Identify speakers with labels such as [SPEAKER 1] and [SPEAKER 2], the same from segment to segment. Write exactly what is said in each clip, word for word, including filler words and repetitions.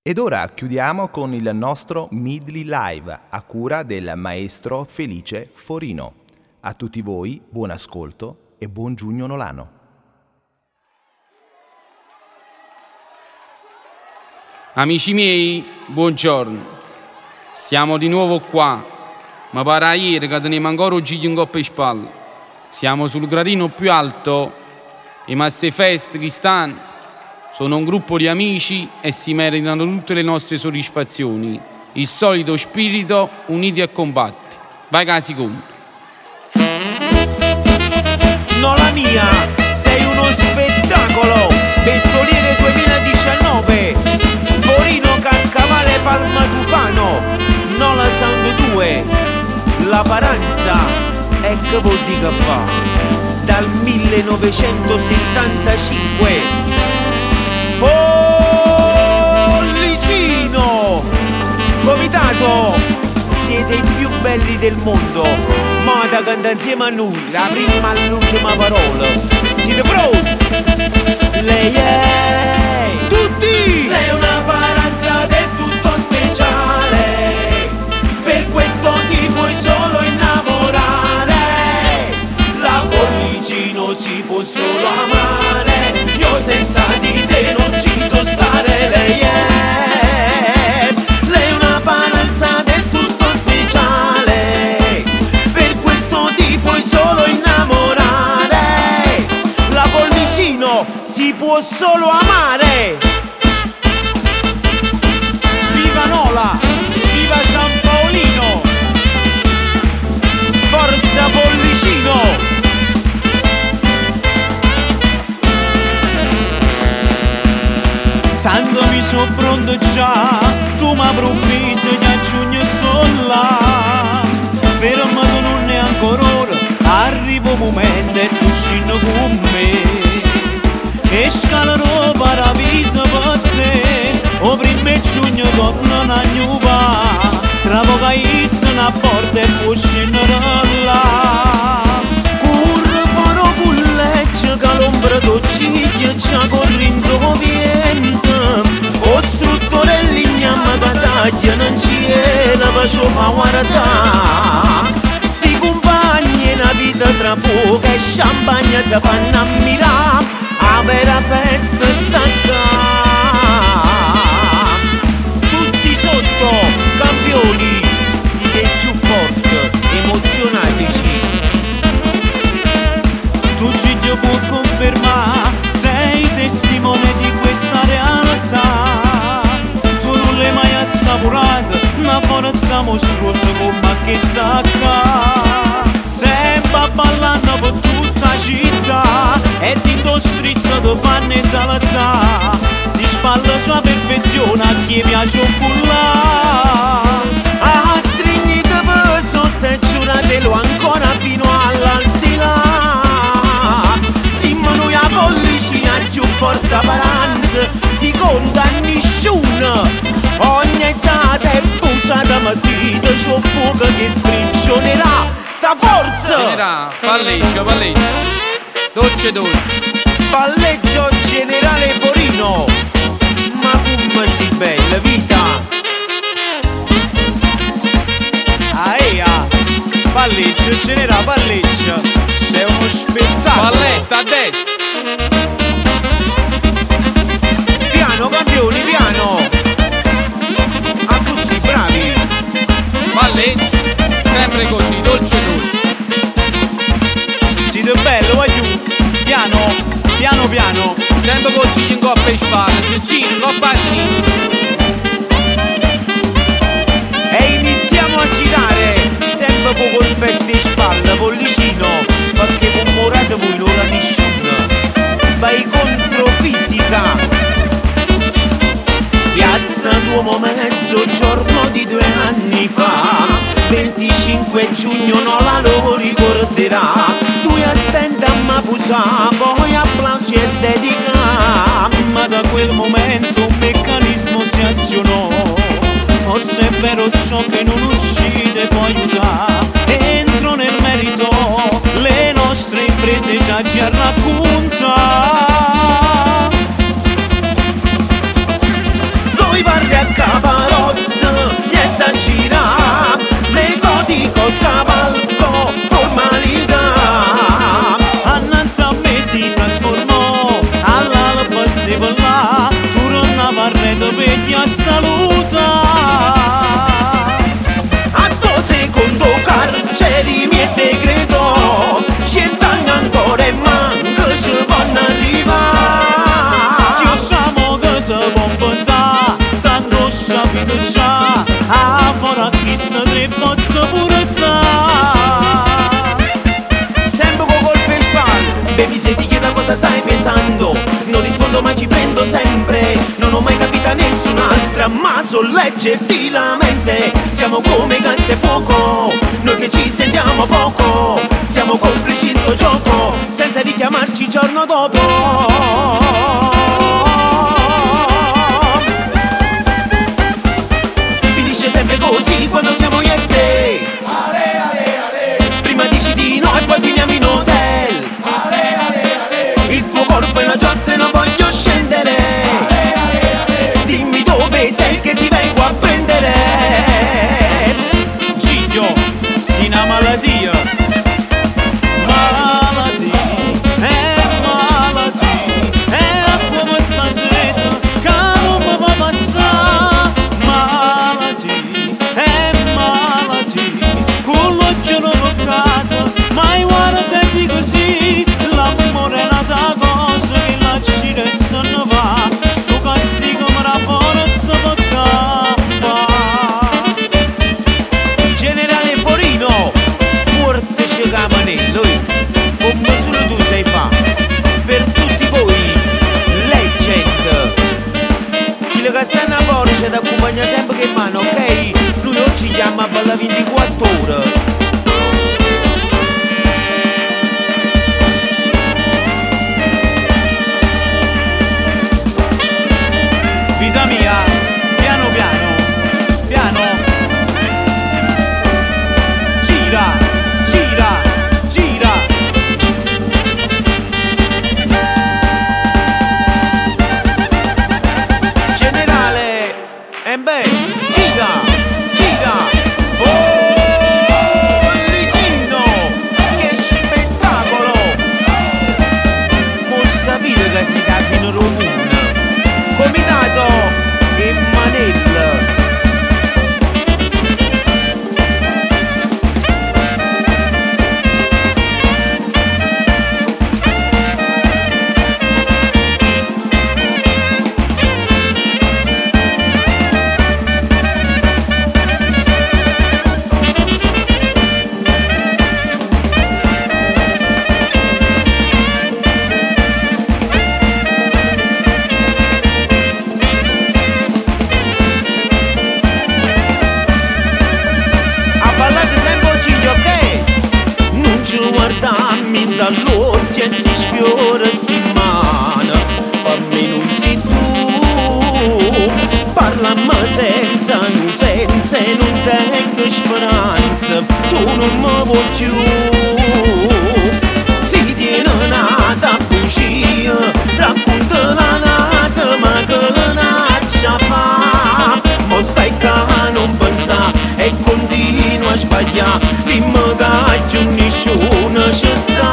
[SPEAKER 1] Ed ora chiudiamo con il nostro Midley Live a cura del maestro Felice Forino. A tutti voi buon ascolto e buon Giugno Nolano.
[SPEAKER 2] Amici miei, buongiorno. Siamo di nuovo qua, ma pare ieri che teniamo ancora un giro in coppa e spalle. Siamo sul gradino più alto e Masse Fest che stanno sono un gruppo di amici e si meritano tutte le nostre soddisfazioni. Il solito spirito uniti e compatti. Vai casi conto.
[SPEAKER 3] No la mia, sei uno spettacolo. Pettoliere duemiladiciannove, Forino Cancavale Palma Tufano. No la Sound due, la Paranza. E che vuol dire che fa? Dal millenovecentosettantacinque. Pollicino! Comitato! Siete i più belli del mondo! Moda canta insieme a noi, la prima all'ultima parola. Siete pronti? Lei è... Tutti! Lei è una paranza del tutto speciale. Per questo ti puoi solo innamorare. La Pollicino si può solo amare. Io senza di te non ci so stare. Lei è, lei è una paranza del tutto speciale. Per questo ti puoi solo innamorare. La Pollicino si può solo amare. Viva Nola, viva San Paolino, forza Pollicino. Santo mi so pronto già, tu mi promesso che a giugno sto là. Fermato non è ancora ora, arriva un momento e tu scendo con me. E scalerò paradiso per te, o prima giugno torno a nuova. Tra poco inizia una porta e puoi scendere là. Curre farò con legge che l'ombra d'occhiglia già correndo viento. Costruttore lignama casaglia non c'è la pace fa guardare. Sti compagni una vita tra poco e champagne si fanno ammirare. A vera festa sta qua. Tutti sotto, campioni, siete più forti, emozionateci. Tu ci puoi confermare, sei testimone di questa realtà. Tu non l'hai mai assapurata, una forza mostruosa come che sta qua. Sempre ballando per tutta la città e in tuo stretto ti fanno esaltare. Sti spalle sua perfezione a chi piace un cullà. Ah, stringite per sotto e giuratelo ancora fino all'aldilà. Siamo noi a Pollicina più forte paranza, si conta a nessuno. Ogni alzata e pusata matita c'è un fuoco che spricciolerà. Sta forza!
[SPEAKER 2] Generale, palleggio, palleggio, dolce dolce.
[SPEAKER 3] Palleggio generale Forino. Ma come si bella vita! Aia! Palleggio generale, palleggio. Sei uno spettacolo.
[SPEAKER 2] Palletta a destra.
[SPEAKER 3] Piano campioni, piano. Ah, così, bravi.
[SPEAKER 2] Palleggio, sempre così, dolce dolce.
[SPEAKER 3] Siete bello, vai giù. Piano, piano piano.
[SPEAKER 2] Sempre con il in coppa e spalle, Sergino, in coppa a sinistra.
[SPEAKER 3] E iniziamo a girare. Sempre con colpetti in spalla, Pollicino. Perché con morate voi non la nessuno. Vai contro fisica. Piazza Duomo mezzogiorno di due anni fa, venticinque giugno non la lo ricorderà. Tu attenta a Mapusa, poi applausi e dedica. Ma da quel momento un meccanismo si azionò. Forse è vero ciò che non uccide può aiutare. Entro nel merito, le nostre imprese già ci racconta. Noi parliamo a caparozza, niente a girare, metodico scavalco, formalità. Annanzi a me si trasformò, all'alba si là, tu non avarrete per ti a salutare. A tuo secondo carceri mi è decreto, cent'anni ancora e manca ci vanno arrivare. Io samo che si può inventare, tanto sapete già, a fuori a chi sta tre pozze pure te. Sempre con colpe in spalle, baby se ti chiedo cosa stai pensando, non rispondo ma ci prendo sempre, non ho mai capito nessun'altra, ma so leggerti la mente. Siamo come gas e fuoco, noi che ci sentiamo poco, siamo complici sto gioco, senza richiamarci il giorno dopo. Finisce sempre così quando siamo io e te. Ale, ale, ale. Prima dici di no e poi finiamo in hotel. Ale, ale, ale. Il tuo corpo è una giostra e non voglio scendere. Ale, ale, ale. Dimmi dove sei che ti vengo a prendere. Giglio, si una malattia. Malattia, è malattia, è come stasera che non mi va passare. Malattia, è malattia, con l'occhio non toccato, mai guardati così. L'amore è un'altra cosa che la gira e se ne va, sto castigo me la forza può campare. Generale Forino, portaci capanello, come solo tu sai fa, per tutti voi, legend. Chi le castanna fuori ci accompagna sempre che mano, ok? Lui oggi chiama a balla ventiquattro ore. Vita mia, piano piano, piano. Gira, gira, gira. Generale, e beh, gira, gira. Oh, Licino, che spettacolo. Mo sapete che si dà fino a Romuna. Comitato e Manella. Guardami dall'occhio e si sfiora sti mano, per me non sei tu, parlami senza, senza e non tengo speranza, tu non mi vuoi più. Si tiene nata bugia, racconta la nata ma che la naccia fa, mo stai ca non pensa e continua a sbagliare, prima che nessuno ci sta.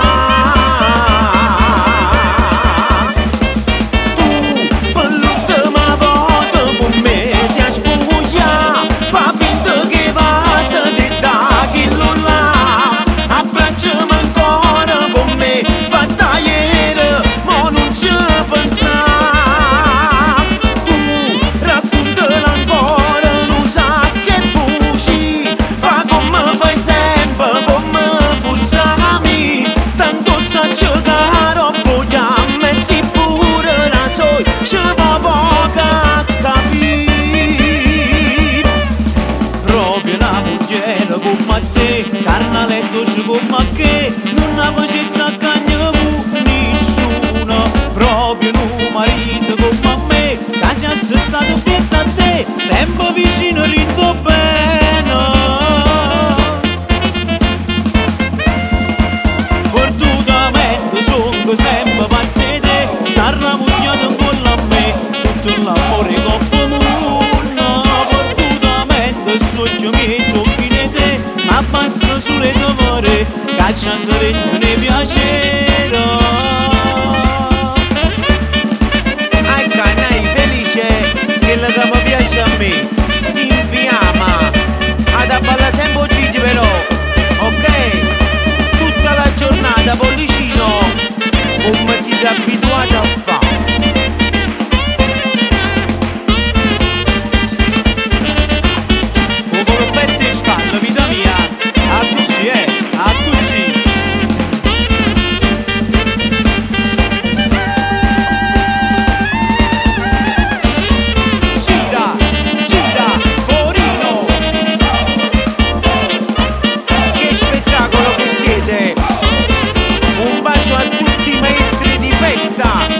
[SPEAKER 3] Tu per ma volta con me ti hai sbugliato, fa finta che passa te da chi lo là, abbracciami ancora con me, fa tagliere, ma non ci pensa. Tu raccontala ancora, non sa che buci, fa come fai sempre, come forzami, tanto sa giocare, vogliamo e si pure la soi, ci va poca capire. Proprio una moglie come te, carnaletto ci come che, non la facessi a cagna nessuno, proprio un marito come me, che si è assettato pietà a te, sempre vicino rindo bene. Forzatamente sono sempre pazzo di te, sta ramugnato con la me, tutto l'amore con comune. basta sulle tavore, caccia sorelle ne piacere. Ai canai felice, quello che mi piace a me, si inviama, ad balla sempre Gigi però, ok? Tutta la giornata pollicino, come siete abituati a fare. Spalla, vita mia, a così è, a così. Gida, Gida, Forino. Che spettacolo che siete. Un bacio a tutti i maestri di festa.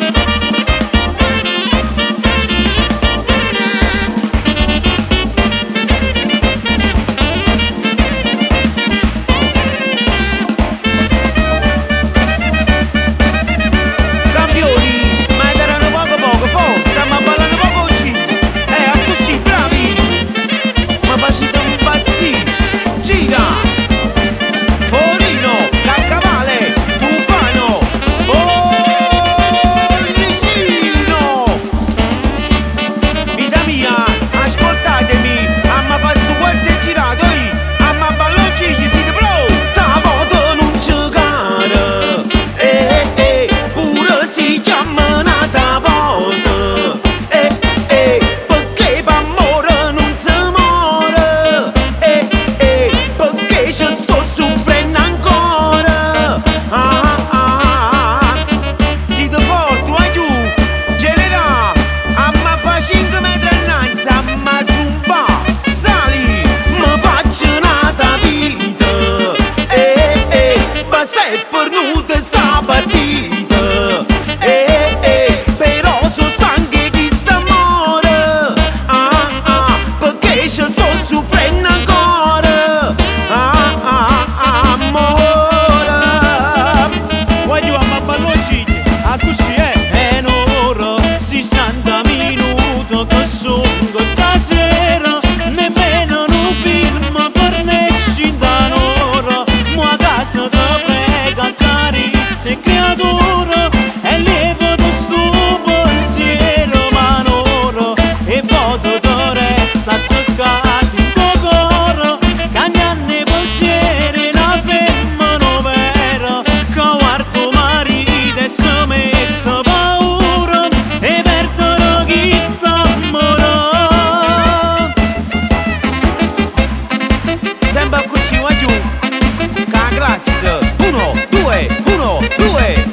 [SPEAKER 3] Uno, due, uno, due.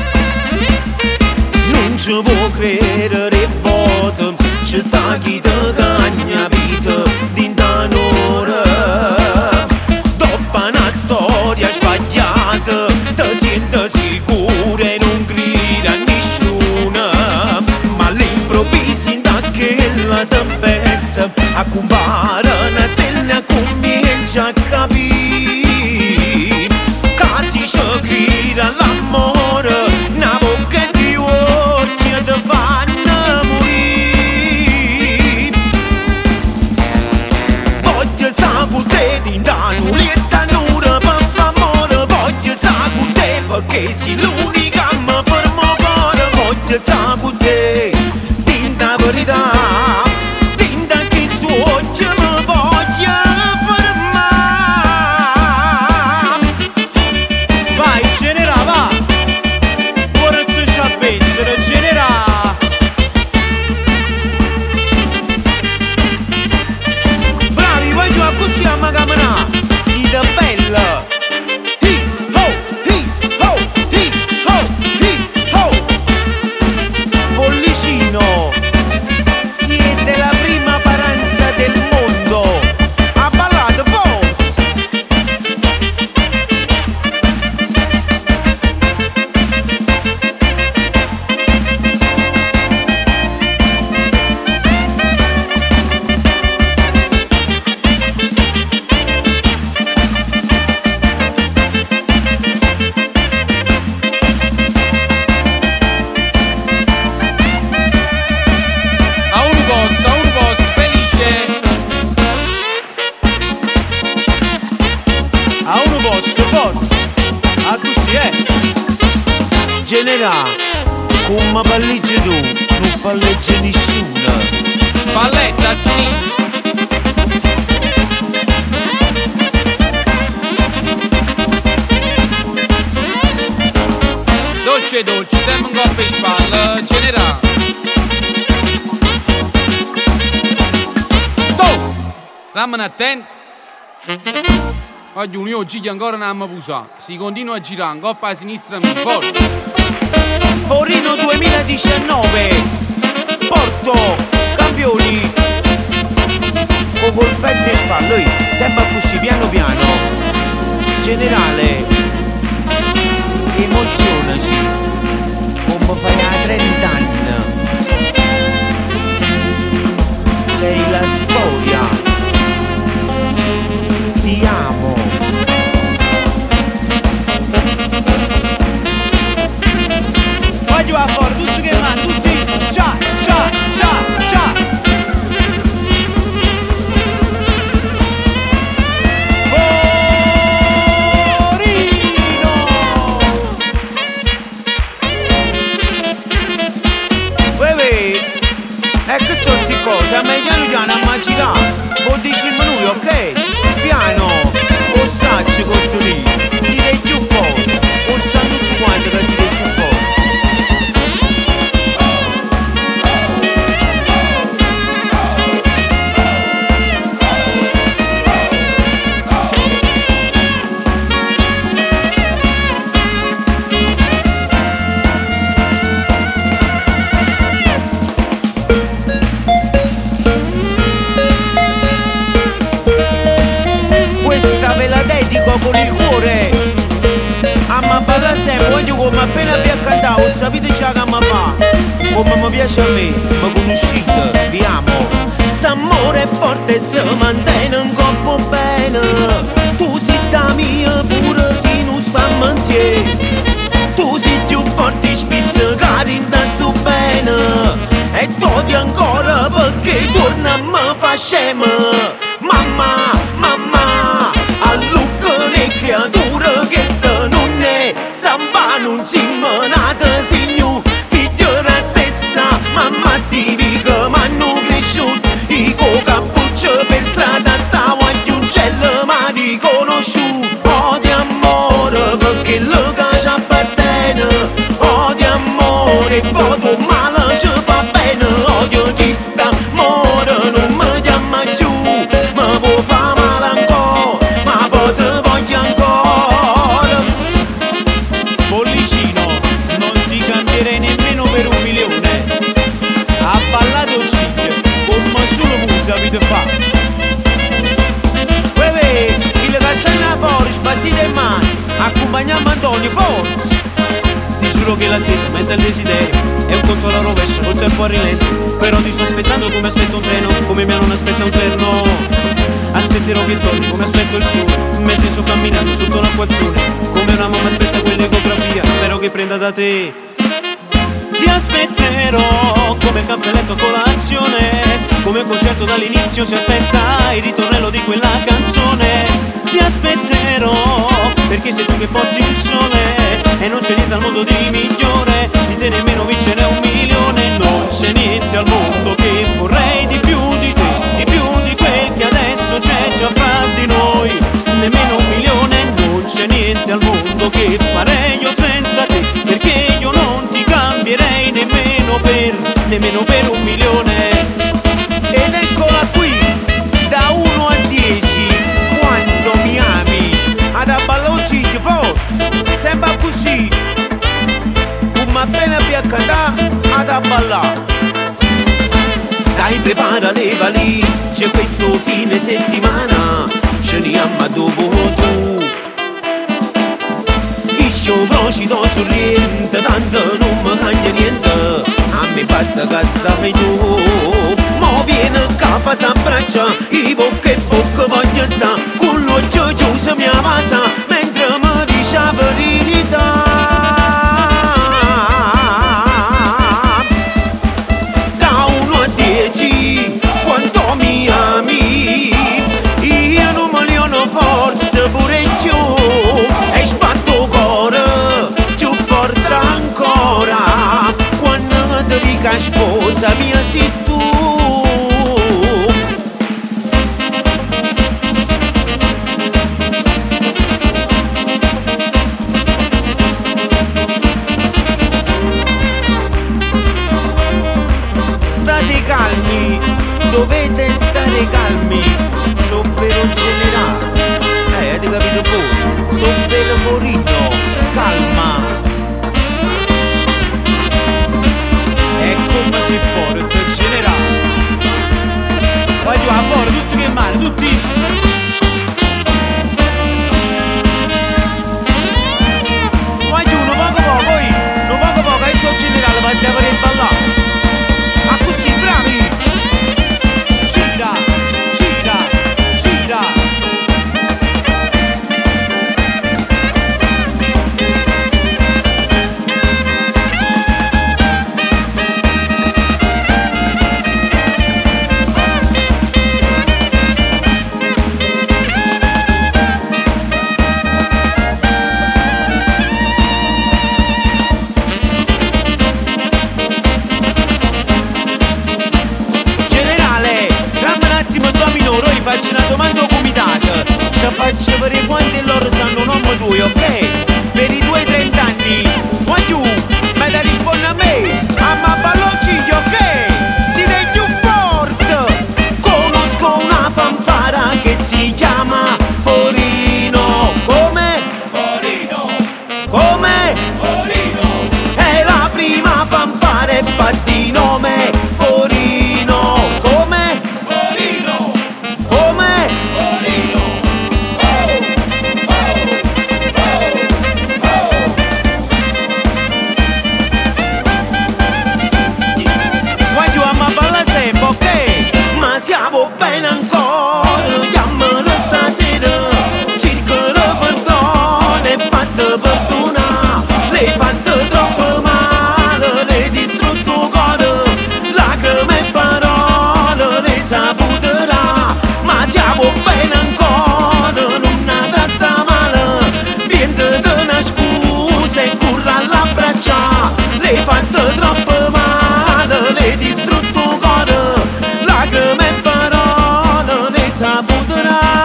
[SPEAKER 3] Non ci può credere voto, ci sta chi te cagna vita d'intanore. Dopo una storia sbagliata, ti senti sicuro e non grida a nessuno. Ma all'improvviso in quella tempesta, a compare una stella comincia a capire. Si sciocchira l'amore, una bocca di occhi ti fanno morire. Voglio stare con te d'intanto, lieta nura per favore. Voglio stare con te perché sei l'unica che mi fermo cuore. Voglio stare con te, tinta verità, tinta che sto occhio mi voglio fermare. generale, come palleggi tu, non palleggi nessuno.
[SPEAKER 2] Spalletta a sinistra. Dolce dolce, sembra un coppe in spalla, generale. Stop! Ramane attento. Oggi io oggi ancora non abbiamo usato. Si continua a girare, un coppa a sinistra mi forte.
[SPEAKER 3] Forino duemiladiciannove, Porto, campioni. Con colpetto in spalla, lui sembra così piano piano. Generale, emozionaci, come fai a trenta anni. Sei la storia, ti amo. Voglio a fuori, tutti che vanno, tutti, ciao, ciao, ciao, ciao. E che sono sti cose? A me piano piano a immaginare. Vuol dirmi lui, ok? Piano, o sacci con tu lì. Siete più forti. O sanno tutti quanti che siete più forti. Con il cuore a ma bada sempre, voglio come appena vi accantato, sapete già che mi fa, come mi piace a me, mi conoscete, vi amo. St'amore forte se mantiene un corpo bene, tu sei da mia pure se non stiamo insieme. Tu sei più forte spesso che rinda sto bene, e t'odio ancora perché torna a me fa scema. Mamma, mamma, a creatura che sta non è samba, non si manata signor figlio la stessa mamma stivi che m'hanno cresciuto i co cappuccio per strada stavo agli uccelli ma riconosciuto. Odio amore perché lo che ci appartiene, odio amore poi tu male ci fa bene. Odio chi sta amore non mi chiama più, ma può fa male ancora, ma poi te voglio ancora. Bollicino, non ti cambierei nemmeno per un milione. Ha ballato Ciglia, come solo voi sapete fare. Bebe, il castello fuori, sbattite in mano, accompagniamo Antonio, forza. Ti giuro che l'attesa mette il desiderio, è un conto alla rovescia, col tempo a rilento. Però ti sto aspettando come aspetto un treno, come me non aspetta un treno. Aspetterò che torni come aspetto il sole, mentre sto camminando sotto l'acquazzone. Come una mamma aspetta quell'ecografia, spero che prenda da te. Ti aspetterò come caffè letto a colazione, come un concerto dall'inizio si aspetta il ritornello di quella canzone. Ti aspetterò perché sei tu che porti il sole e non c'è niente al mondo di migliore di te, nemmeno vincere un milione. Non c'è niente al mondo che vorrei di più di te, di più di quel che adesso c'è già fra di noi. Nemmeno un milione, non c'è niente al mondo che farei io senza te, perché io non ti cambierei nemmeno per, nemmeno per un milione. Ed eccola qui, da uno a dieci, quanto mi ami, ad abballoggi ti forza, sembra così, come appena vi accadà, ad abballare. Dai, prepara le valigie, questo fine settimana ce ne amma dopo tu. Io procido sorriente, tanto non mi cambia niente, a me basta che stai tu. Mo viene che fatta a braccia, i bocca e bocca voglio sta, con l'occhio chiuso mi ammazza, mentre mi dice la verità. Da uno a dieci, quanto mi ami, io non mi leono forza pure più, e sbatto cuore più forte ancora. stare calmi, so vero generale, eh, avete capito voi, so vero Forino, calma. E come si forte generale. Vai giù a fuori, tutti che male, tutti. Vai giù, non poco poco, poi, non poco poco, e il generale va a vedere il ballare. Ma così, bravi! Gira, gira, gira. Faccio una domanda comitata, ti faccio vedere quanti loro sanno nome tuo, ok? Per i tuoi trent'anni, ma tu mi da rispondi a me, a ma ballocciglio, ok? Siete più forte! Conosco una fanfara che si chiama Forino, come? Forino! Come? Forino! È la prima fanfara e fa di nome Forino, come? Forino! Come? Forino! Oh! Oh! Oh! Oh! Voglio a me balla sempre, ok? Ma siamo bene ancora, chiamano stasera, cerco di perdono e fatto perdonare, l'hai fatto troppo male, l'hai distrutto cuore, lacrime e parole, l'hai saputo dare, ma siamo bene ancora, non la tratta male, niente di una scusa e curra all'abbraccia, l'hai fatto troppo male, l'hai distrutto cuore, lacrime e parole, l'hai saputo dare.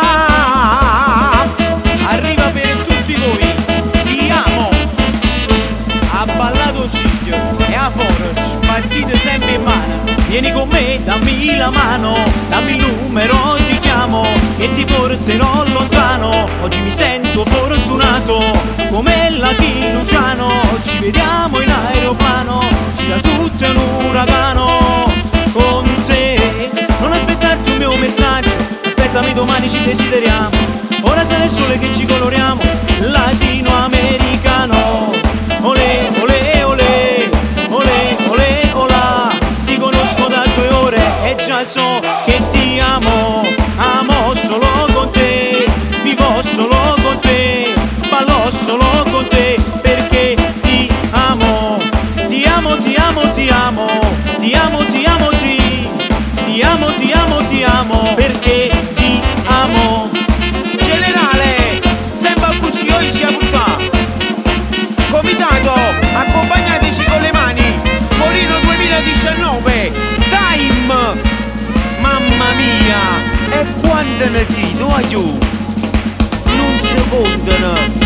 [SPEAKER 3] Arriva per tutti voi, ti amo, ha ballato Ciglio e a foro, spartite sempre in mano, vieni con me, dammi la mano, dammi il numero, ti chiamo e ti porterò lontano, oggi mi sento fortunato, come la di Luciano, ci vediamo in aeroplano, ci da tutto in un uragano, con te, non aspettarti un mio messaggio, aspettami domani ci desideriamo, ora sarà il sole che ci coloriamo, latinoamericano, olè, olè, olè, olè, olè, olà, ti conosco da due ore e già so che ti amo, amo solo con te, vivo solo con te, ballo solo con te, perché ti amo, ti amo, ti amo, ti amo, ti amo, ti amo, ti, ti amo, ti amo, ti amo, perché ti amo. Generale, sembra così oggi sia puttana. Comitato, accompagnateci con le mani, Forino duemiladiciannove, time! Mamma mia, e quante ne si, tu aiù, non si contano.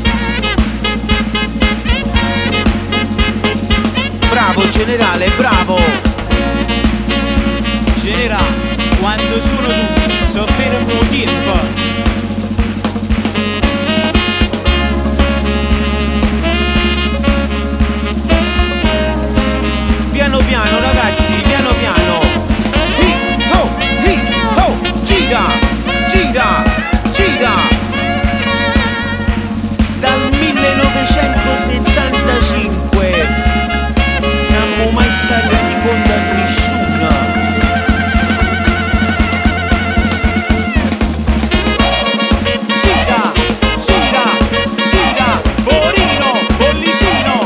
[SPEAKER 3] Bravo generale, bravo! Generale, quando sono tu, so fermo tempo. Piano piano ragazzi, piano piano. Hi ho, hi ho, gira, gira, gira. Dal millenovecentosettantacinque non ho mai stata seconda a nessuna. Gira, gira, gira, Forino, Pollicino.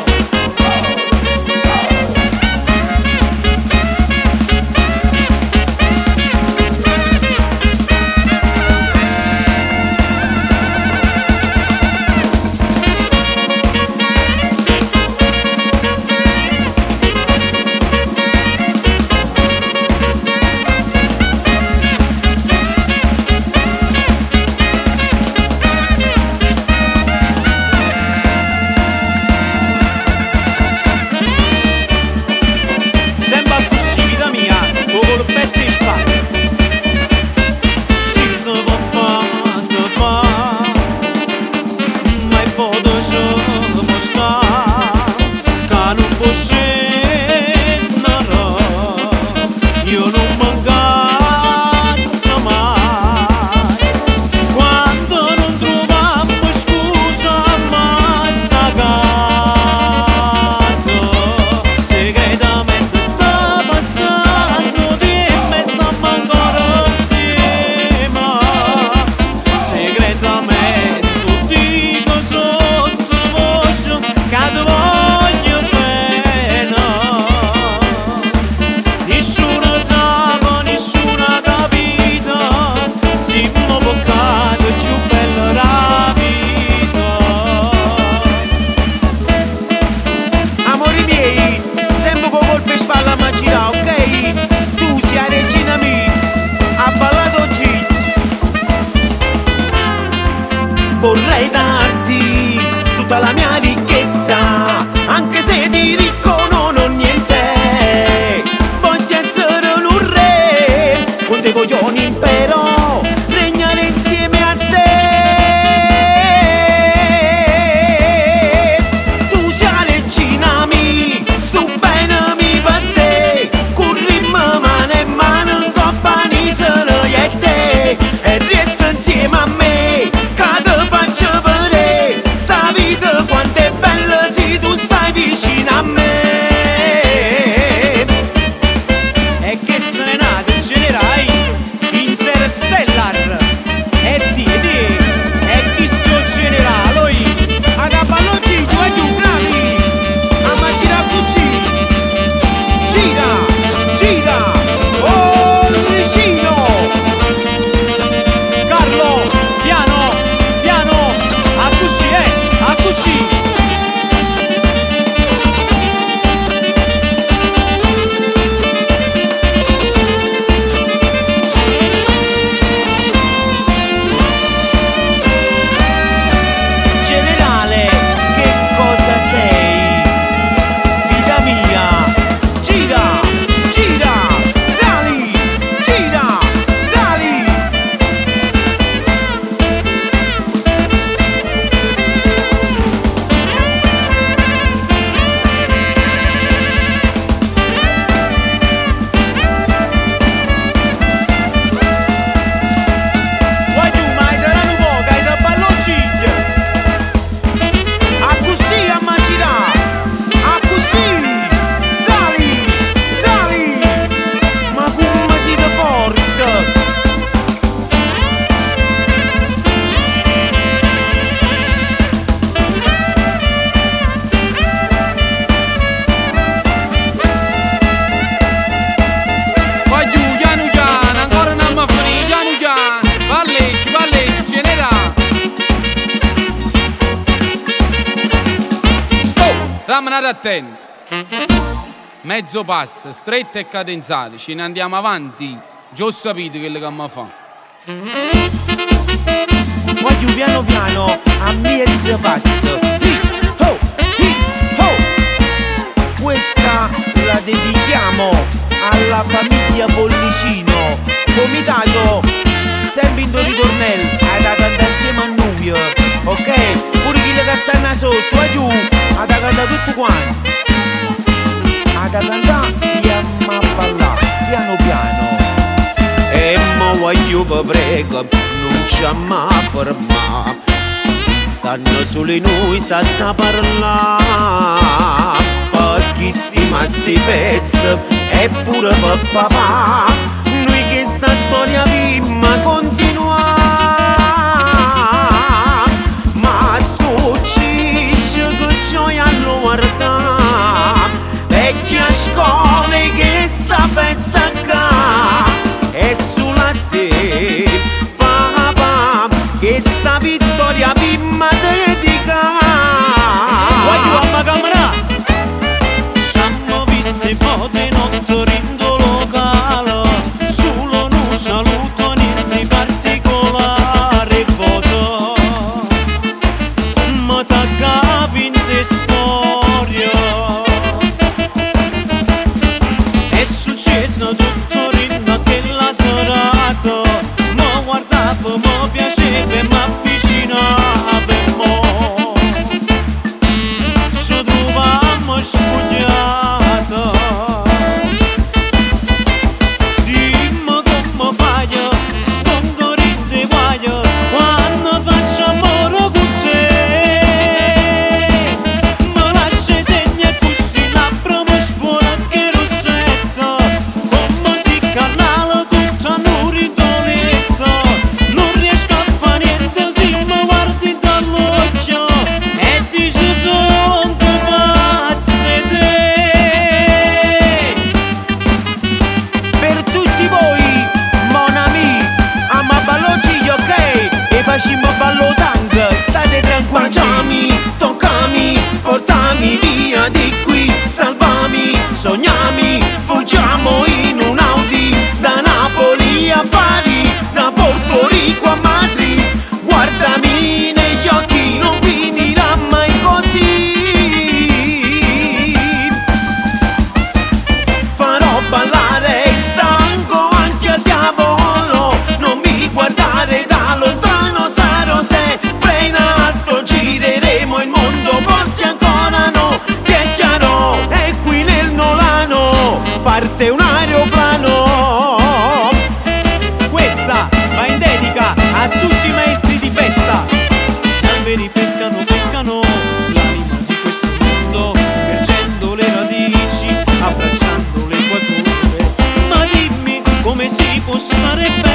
[SPEAKER 3] vorrei darti tutta la mia ricchezza, anche se di ricco non ho niente. Voglio essere un re, con dei coglioni però regnare insieme a te. Tu sei la regina mi, stu bene mi per te, currimmo mano e mano in compagnia solo io e te, e resta insieme a me, che te faccio vedere sta vita quanto è bella se tu stai vicino a me. E che strenate generai Interstellar, e ti, ti, e chi sto generale, oi, a cavallo giglio e tu bravi, a ma gira così, gira, gira, oh vicino, Carlo, piano, piano, a così, eh, a così. Generale, che cosa sei? Vita mia, gira, gira, sali, gira, sali. Vuoi tu, ma hai da un po', hai da ballonciglia. A così a girà, a così, sali, sali, ma come siete forte.
[SPEAKER 2] Vai giù, piano piano, ancora non mi finì, piano piano. Palleggi, palleggi, generale. Stop! Rimanete attenti. Mezzo passo, stretto e cadenzale, ce ne andiamo avanti. Già ho sapito quello che mi fa.
[SPEAKER 3] Voglio piano piano a mezzo passo. Hi, ho, hi, ho. Questa la dedichiamo alla famiglia Pollicino, comitato sempre in do ritornello, ad cantare insieme a noi, ok? Pure chi le stanno sotto, vai giù, ad cantare tutto quanto, ad cantare e a ballare, piano piano. E mo voglio vi prego, non ci amma fermare, stanno solo noi sotto parlare, perché stiamo sti feste e pure per papà, noi che sta storia prima continua. Ma sto ciccio che gioia lo guarda, vecchia scuola che sta festa qua, e sulla te, papà, che sta vittoria prima dedica. Voglio a ma camera, siamo visti po' di notte rindo locale, solo un saluto ne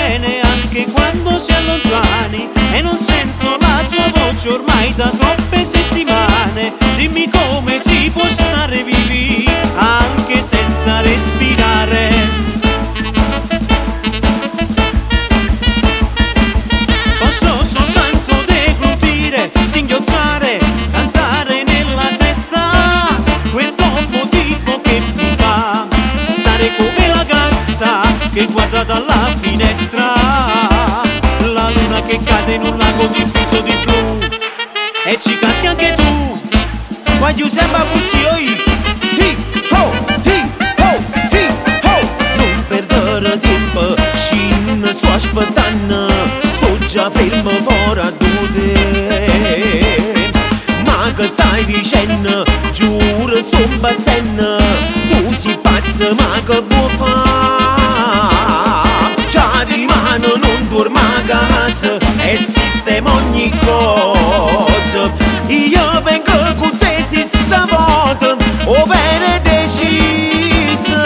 [SPEAKER 3] bene anche quando si è lontani, e non sento la tua voce ormai da troppe settimane. Dimmi come si può stare vivi anche senza respirare. Posso soltanto deglutire, singhiozzare, cantare nella testa questo motivo che mi fa stare come la gatta che guarda dalla finestra la luna che cade in un lago dipinto di blu, e ci caschi anche tu. Voglio sempre così, oi hi ho, hi ho, hi ho. Non perdere tempo, ci ne sto aspettando, sto già fermo fuori a due. Ma che stai dicendo? Giuro sto impazzendo, tu sei pazzo ma che può fare? Già rimane non dormo a casa e sistema ogni cosa. Io vengo con te se stavolta o bene decisa,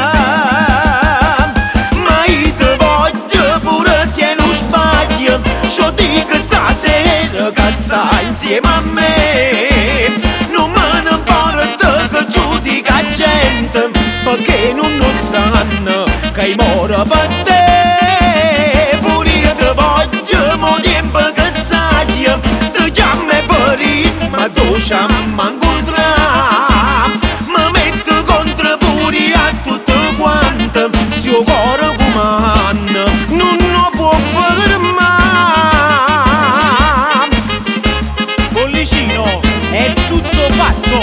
[SPEAKER 3] ma io ti voglio pure se non sbaglio. Io dico stasera che stai insieme a me, non me ne importa che giudica gente, perché non lo sanno che io moro per te. Pure io ti voglio, mo tempo che sai, ti chiamo per il ma tu chiama incontrare, mi metto contro pure a tutto quanto, se io cuore comanda non lo può fermare. Bollicino, è tutto fatto,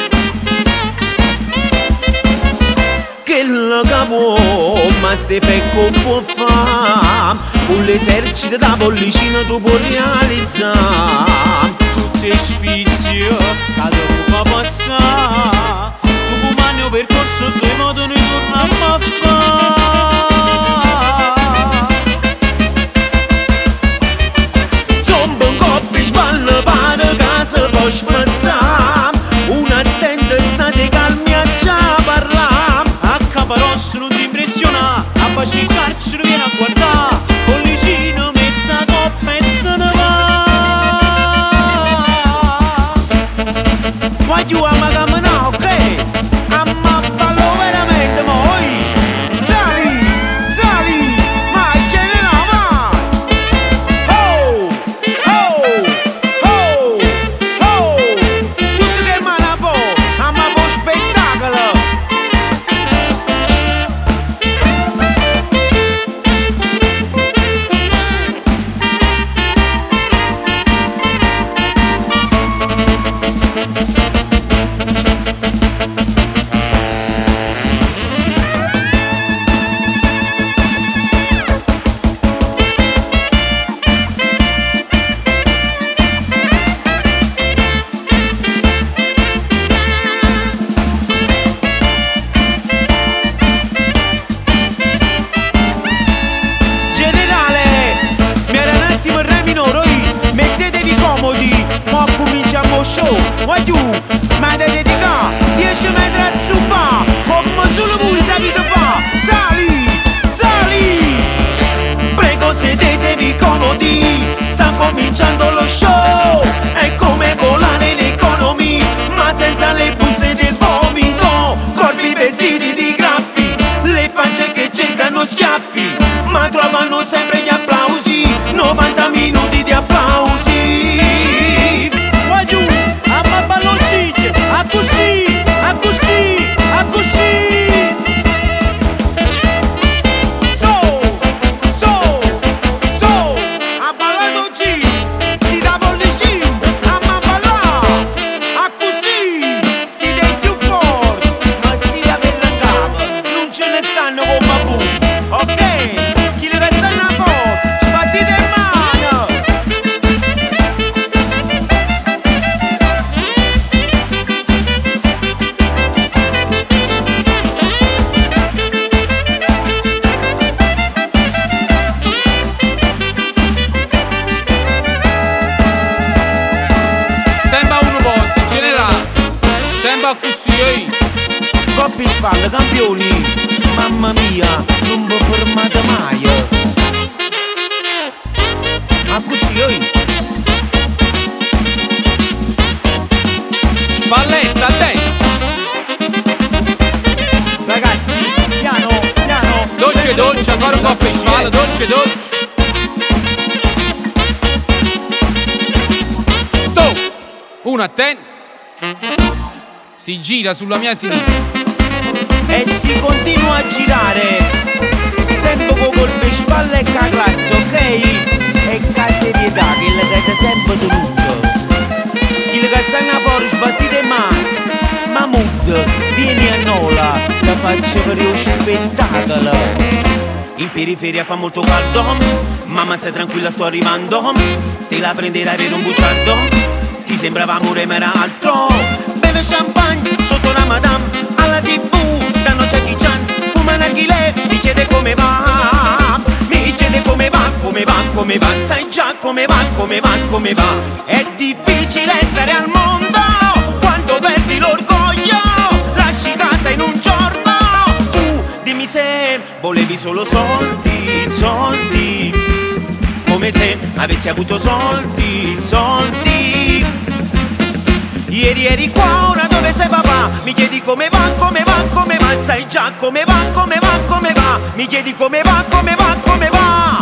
[SPEAKER 3] che lo capo ma se pecco può fare, con l'esercito da Bollicino tu puoi realizzare tutte sfizie che devo fa passare. Tu comandi un percorso due modo noi torniamo a fare. Zombo un coppo in spalle per casa può spazzare, una attenta state calmi a già parlare. A Caparosso non ti impressiona, a Bacicarci non viene a guardare. Bollicino metta coppa e se ne va. Voglio a magamana, ok? Amma ballo veramente, moi. Sali, sali, ma ce ne va, ma. Oh, oh, oh, oh. Tutto che mana po', amma po' spettacolo. Show, voglio, ma da dedicare dieci metri a zuppa, come solo voi sapete fa. Sali, sali, prego sedetevi comodi, sta cominciando lo show. È come volare in economia, ma senza le buste del vomito. Corpi vestiti di graffi, le facce che cercano schiaffi, ma trovano sempre gli applausi, novanta minuti di applausi. A così, a così, a così. So, so, so. A ballare oggi, si dà Bollicino, a ma ballare. A così, si dà più forte. Ma tira per la cava, non ce ne stanno con babù, ok? Chi le resta una po', sbattite in mano.
[SPEAKER 2] Così, ehi.
[SPEAKER 3] Coppi in spalle, campioni, mamma mia, non vi fermate mai.
[SPEAKER 2] Alla dolce dolce. Stop! Uno attento. Si gira sulla mia sinistra
[SPEAKER 3] e si continua a girare sempre con colpe spalle e ca classe, ok? E ca serietà che le rende sempre tenuto. Chi le stanno fuori sbattite mani. Mahmood, vieni a Nola, da faccia per lo spettacolo. In periferia fa molto caldo, mamma stai tranquilla sto arrivando. Te la prenderai per un bugiardo, ti sembrava amore ma era altro. Beve champagne sotto la madame, alla tv danno Jackie Chan. Fuma narghilè, mi chiede come va. Mi chiede come va, come va, come va. Sai già come va, come va, come va. È difficile stare al mondo quando perdi l'orgoglio, lasci casa in un giorno. Tu dimmi se volevi solo soldi, soldi, come se avessi avuto soldi, soldi. Ieri eri qua, ora dove sei papà? Mi chiedi come va, come va, come va. Sai già come va, come va, come va. Mi chiedi come va, come va, come va.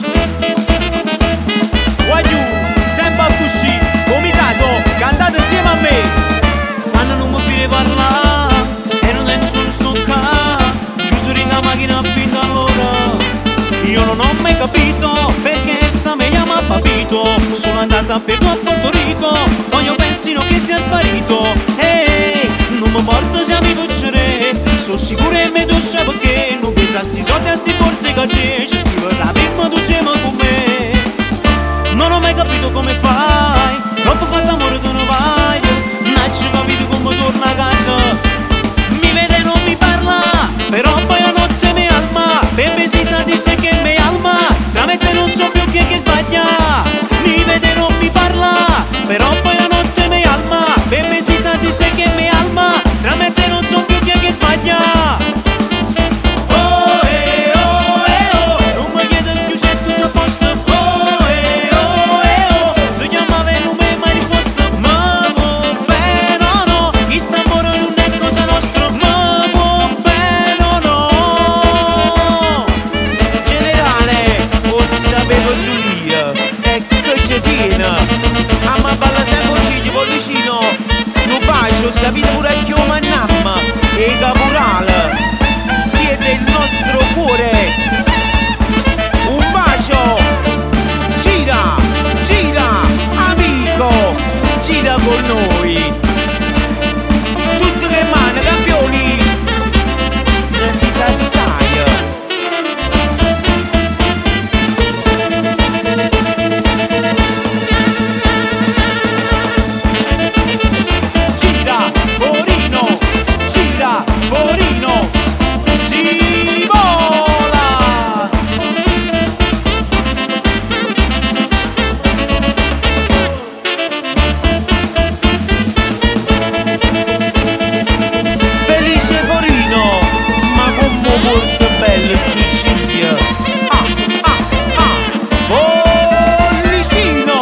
[SPEAKER 3] Guagliù, sempre così, comitato, cantate insieme a me. Quando non mi file parlare e non tengo solo stoccato, chiuso in la macchina fino all'ora. Io non ho mai capito perché sta me chiama Papito. Sono andata per a Porto Rico, voglio pensino che sia sparito. Ehi, non mi porto se mi puccerei, sono sicuro che mi tu sai perché. Non pensa sti soldi a sti borse che c'è, ci scrivo la prima tu insieme con me. Non ho mai capito come fai, troppo fatto amore tu non vai. Non ci capito come torna a casa, mi vede e non mi parla, però poi la notte mi alma. Bebesita dice che mi alma, tra me te non so più chi è che sbaglia. Mi vede e non mi parla, però poi la notte mi alma. Bebesita dice che mi alma, tra me te non so più chi è che sbaglia. Amma balla sempre cigli pollicino, non bacio, sapete pure a chi mannamma. E caporale, siete il nostro cuore. Un bacio, gira, gira, amico, gira con noi. Tutti che mano, campioni, si tassai. Forino, si vola! Felice Forino, ma come molto bello sti ciglia! Ah, ah, ah! Pollicino!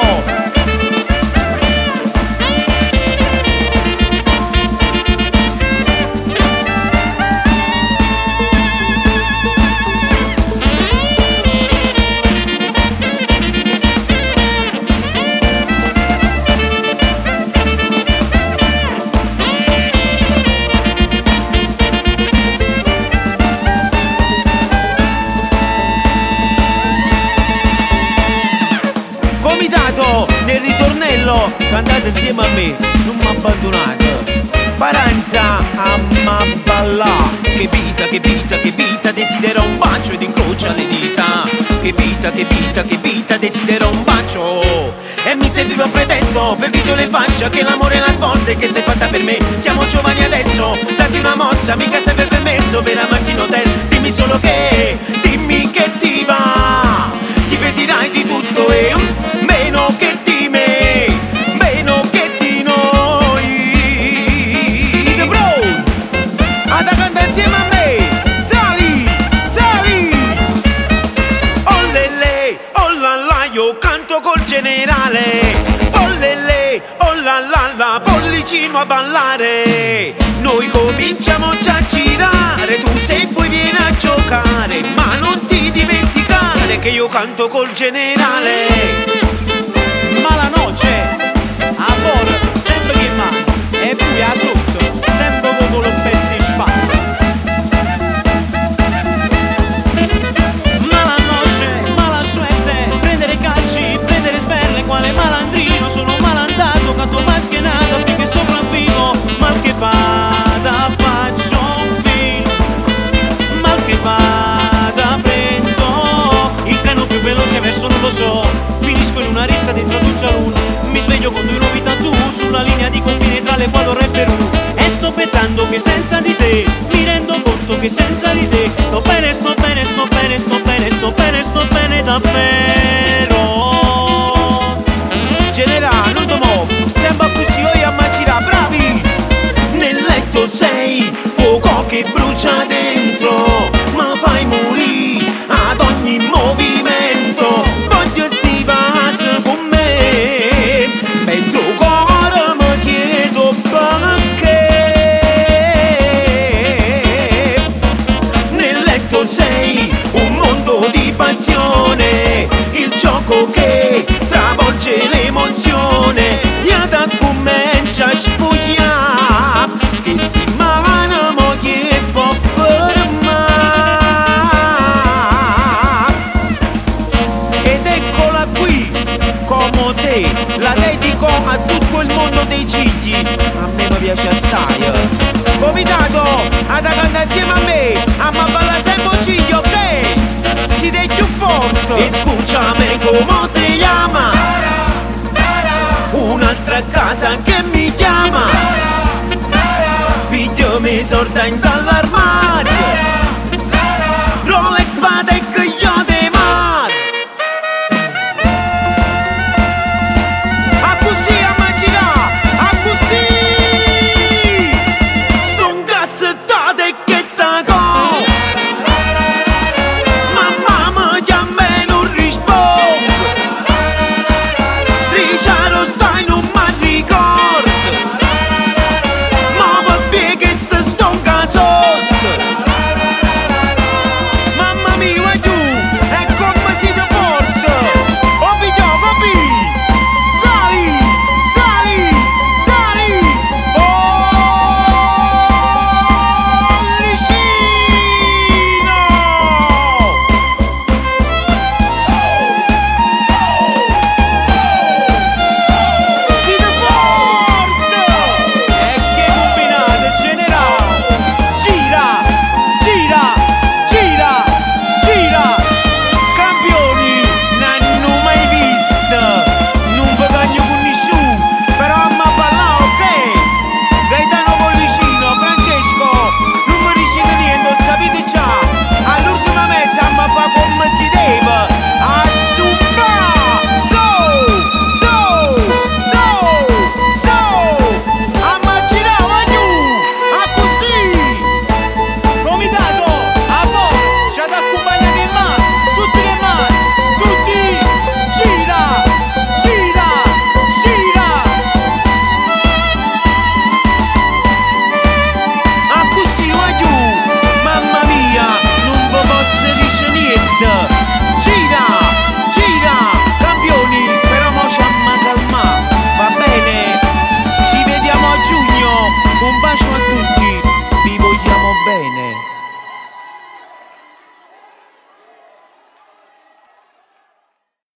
[SPEAKER 3] Nel ritornello cantate insieme a me, non mi abbandonate. Paranza a balla, che vita, che vita, che vita, desidero un bacio ed incrocia le dita. Che vita, che vita, che vita, desidero un bacio. E mi serviva un pretesto per dirti in faccia che l'amore è la svolta e che sei fatta per me. Siamo giovani adesso, datti una mossa, mica serve permesso per amarsi in hotel. Dimmi solo che, dimmi che ti va. Ti pentirai di tutto e meno che di me, meno che di noi. Siete pronti? Ad cantare insieme a me. Sali, sali. Oh lele, oh la la, io canto col generale. Oh lele, oh la la la, pollicino a ballare. Noi cominciamo già a girare, tu se vuoi vieni a giocare, ma non ti dimenticare male che io canto col generale. Ma la noce a fuori sempre che mano e poi a sotto sempre con colombetti in spalla. Ma la noce, ma la suerte, prendere calci, prendere sberle, quale malandrino, sono malandato, canto maschenato finché sopravvivo, mal che vada faccio un film, mal che vada prendo il treno più veloce verso non lo so, finisco in una rissa dentro ad un saloon, mi sveglio con due nuovi tattoo sulla linea di confine tra l'Equador e Perù, e sto pensando che senza di te, mi rendo conto che senza di te sto bene, sto bene, sto bene, sto bene, sto bene, sto bene davvero. Generale, non domo, sembra così io a mancirà, bravi! Nel letto sei fuoco che brucia dentro, ma fai morire ad ogni movimento, voglio stivare con me, mentre cuore mi chiedo perché. Nel letto sei un mondo di passione, il gioco che travolge l'emozione, iada comincia a spugliare, che stimana mo che può fermare. Ed eccola qui, come te, la dedico a tutto il mondo dei cigli, a me mi piace assai. Comitato, ad cantare insieme a me, a ma balla sempre ciglio, ok? Si dei più forte, e scusami come ti chiama, un'altra casa che mi chiama, pigliami sorda in dall'armadio.